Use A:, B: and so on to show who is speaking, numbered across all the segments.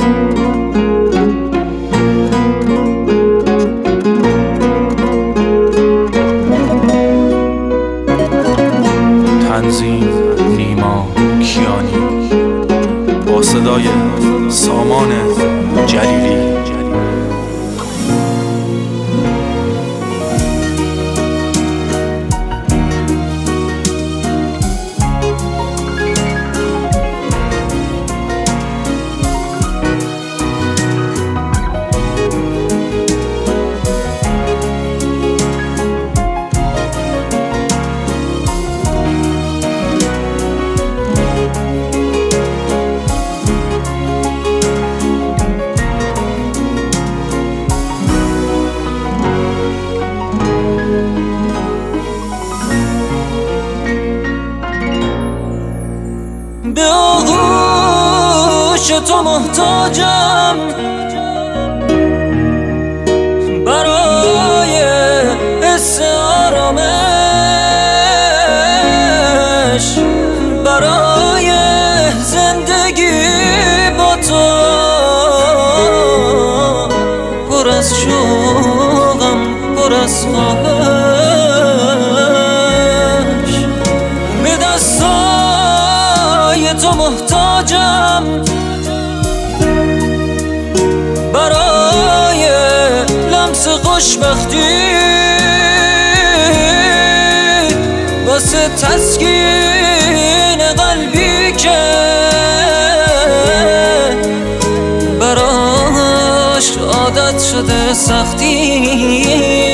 A: تنظیم نیما کیانی با صدای سامان جلیلی.
B: به آغوش تو محتاجم برای حس آرامش، برای زندگی با تو پر از شوقم، پر از خواهش. به دستای تو محتاجم برای لمس خوشبختی، واسه تسکین قلبی که براش عادت شده سختی.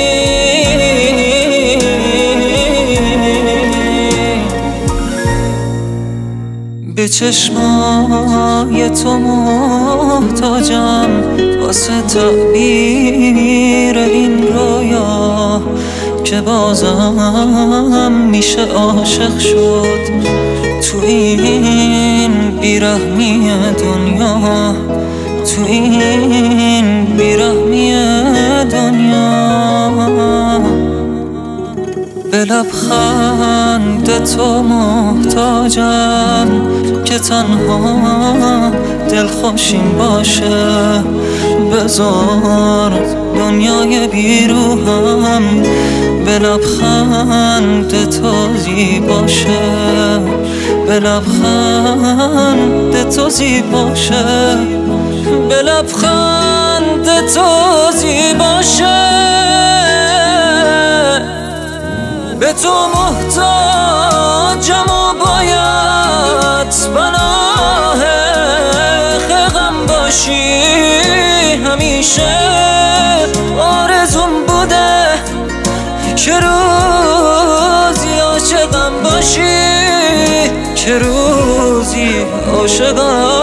B: به چشمای تو محتاجم واسه تعبیر این رویا که بازم میشه عاشق شد تو این بیرحمی دنیا، تو این بیرحمی دنیا. به لبخند تو محتاجم که تنها دلخوشیم باشه. بذار دنیای بیروهم به لبخند تو زیباشه، به لبخند تو زیباشه، به لبخند تو زیباشه. به تو محتاجم و باید پناه غم باشی همیشه. آرزوم بوده که روزی عاشقم باشی، که روزی عاشقم